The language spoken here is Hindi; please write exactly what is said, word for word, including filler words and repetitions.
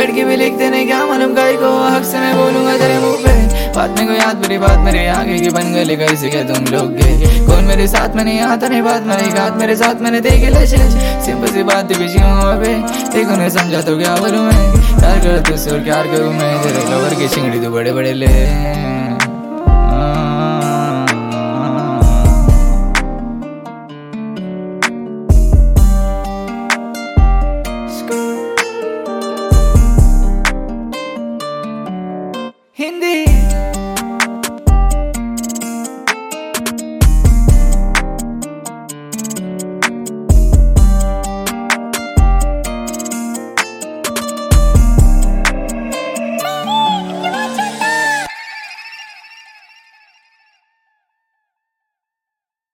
लड़की भी लिखते नहीं, क्या मालूम गाय को हक से मैं बोलूंगा तेरे मुंह पे। बात में कोई याद मेरी बात मेरे आगे की बन गली कैसे के तुम लोग के। कौन मेरे साथ में नहीं आता नहीं बात मेरी घात मेरे साथ मैंने देखी लचे। सिंपल सी बात बिजी हूँ अबे देखो नहीं समझा तो क्या बोलूं मैं। प्यार कर तुझसे और प्यार करूँ मैं, तेरे लवर की चिंगड़ी तो बड़े बड़े ले।